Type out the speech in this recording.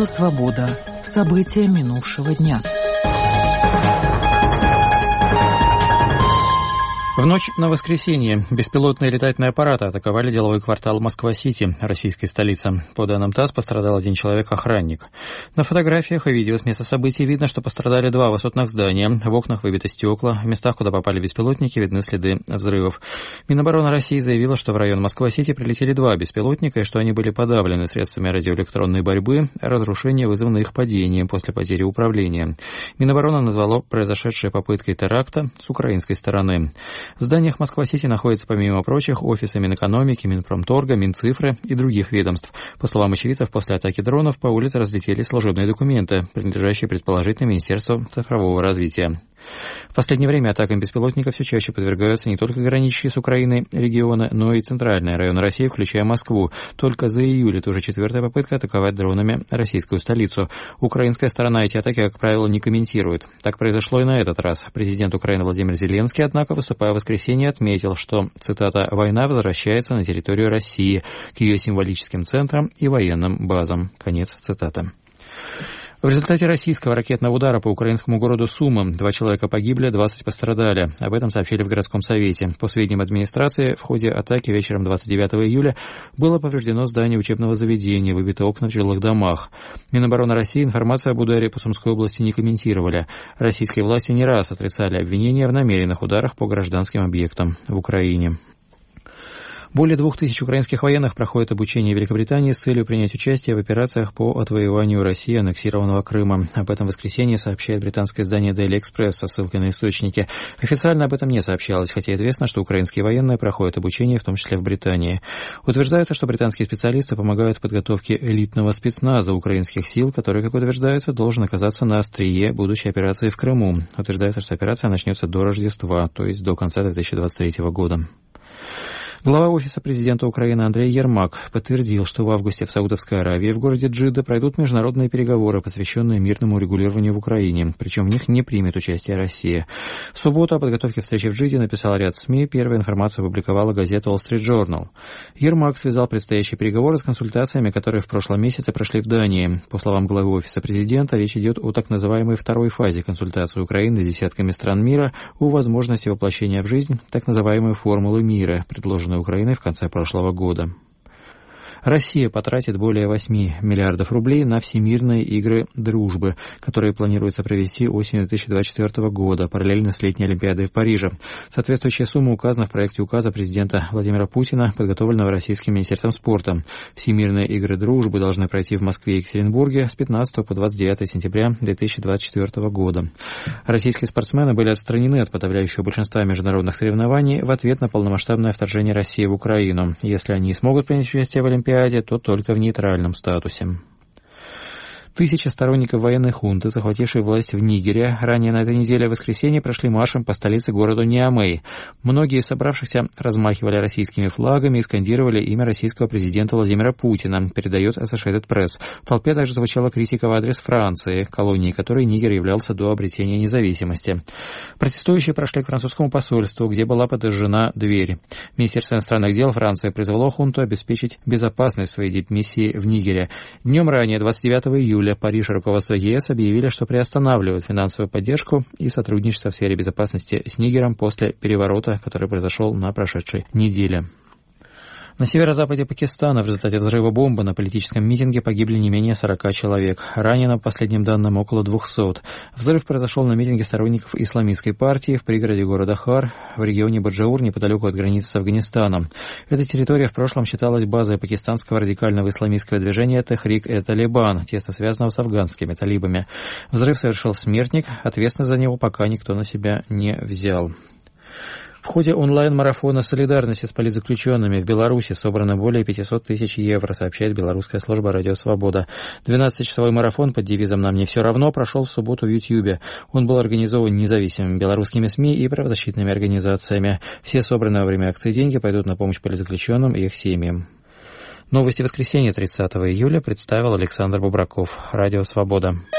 «Свобода». События минувшего дня. В ночь на воскресенье беспилотные летательные аппараты атаковали деловой квартал Москва-Сити, российской столицы. По данным ТАСС, пострадал один человек-охранник. На фотографиях и видео с места событий видно, что пострадали два высотных здания. В окнах выбиты стекла. В местах, куда попали беспилотники, видны следы взрывов. Минобороны России заявила, что в район Москва-Сити прилетели два беспилотника и что они были подавлены средствами радиоэлектронной борьбы. Разрушение вызвано их падением после потери управления. Минобороны назвало произошедшее попыткой теракта с украинской стороны. В зданиях Москва-Сити находятся, помимо прочих, офисы Минэкономики, Минпромторга, Минцифры и других ведомств. По словам очевидцев, после атаки дронов по улице разлетелись служебные документы, принадлежащие предположительно Министерству цифрового развития. В последнее время атакам беспилотников все чаще подвергаются не только граничащие с Украиной регионы, но и центральные районы России, включая Москву. Только за июль это уже четвертая попытка атаковать дронами российскую столицу. Украинская сторона эти атаки, как правило, не комментирует. Так произошло и на этот раз. Президент Украины Владимир Зеленский, однако, выступая в воскресенье, отметил, что, цитата, «война возвращается на территорию России, к ее символическим центрам и военным базам». Конец цитаты. В результате российского ракетного удара по украинскому городу Сумы 2 человека погибли, 20 пострадали. Об этом сообщили в городском совете. По сведениям администрации, в ходе атаки вечером 29 июля было повреждено здание учебного заведения, выбиты окна в жилых домах. Минобороны России информацию об ударе по Сумской области не комментировали. Российские власти не раз отрицали обвинения в намеренных ударах по гражданским объектам в Украине. Более 2000 украинских военных проходят обучение в Великобритании с целью принять участие в операциях по отвоеванию России аннексированного Крыма. Об этом в воскресенье сообщает британское издание Daily Express со ссылкой на источники. Официально об этом не сообщалось, хотя известно, что украинские военные проходят обучение, в том числе в Британии. Утверждается, что британские специалисты помогают в подготовке элитного спецназа украинских сил, который, как утверждается, должен оказаться на острие будущей операции в Крыму. Утверждается, что операция начнется до Рождества, то есть до конца 2023 года. Глава Офиса президента Украины Андрей Ермак подтвердил, что в августе в Саудовской Аравии в городе Джидда пройдут международные переговоры, посвященные мирному урегулированию в Украине, причем в них не примет участие Россия. В субботу о подготовке встречи в Джидде написал ряд СМИ, первую информацию опубликовала газета Wall Street Journal. Ермак связал предстоящие переговоры с консультациями, которые в прошлом месяце прошли в Дании. По словам главы Офиса президента, речь идет о так называемой второй фазе консультаций Украины с десятками стран мира о возможности воплощения в жизнь так называемой формулы мира, предложенной Украиной в конце прошлого года. Россия потратит более 8 миллиардов рублей на всемирные игры дружбы, которые планируется провести осенью 2024 года, параллельно с летней Олимпиадой в Париже. Соответствующая сумма указана в проекте указа президента Владимира Путина, подготовленного Российским министерством спорта. Всемирные игры дружбы должны пройти в Москве и Екатеринбурге с 15 по 29 сентября 2024 года. Российские спортсмены были отстранены от подавляющего большинства международных соревнований в ответ на полномасштабное вторжение России в Украину. Если они смогут принять участие в Олимпиаде, то только в нейтральном статусе. Тысячи сторонников военной хунты, захватившей власть в Нигере, ранее на этой неделе в воскресенье прошли маршем по столице городу Ниамей. Многие из собравшихся размахивали российскими флагами и скандировали имя российского президента Владимира Путина, передает Associated Press. В толпе также звучала критика в адрес Франции, колонией которой Нигер являлся до обретения независимости. Протестующие прошли к французскому посольству, где была подожжена дверь. Министерство иностранных дел Франции призвало хунту обеспечить безопасность своей дипмиссии в Нигере. Днем ранее, 29 июля, Париж и руководство ЕС объявили, что приостанавливают финансовую поддержку и сотрудничество в сфере безопасности с Нигером после переворота, который произошел на прошедшей неделе. На северо-западе Пакистана в результате взрыва бомбы на политическом митинге погибли не менее 40 человек. Ранено, по последним данным, около 200. Взрыв произошел на митинге сторонников исламистской партии в пригороде города Хар, в регионе Баджаур, неподалеку от границы с Афганистаном. Эта территория в прошлом считалась базой пакистанского радикального исламистского движения Техрик-э-Талибан, тесно связанного с афганскими талибами. Взрыв совершил смертник, ответственность за него пока никто на себя не взял. В ходе онлайн-марафона солидарности с политзаключенными в Беларуси собрано более 500 тысяч евро, сообщает белорусская служба «Радио Свобода». 12-часовой марафон под девизом «Нам не все равно» прошел в субботу в Ютьюбе. Он был организован независимыми белорусскими СМИ и правозащитными организациями. Все собранные во время акции деньги пойдут на помощь политзаключенным и их семьям. Новости воскресенья 30 июля представил Александр Бубраков. Радио Свобода.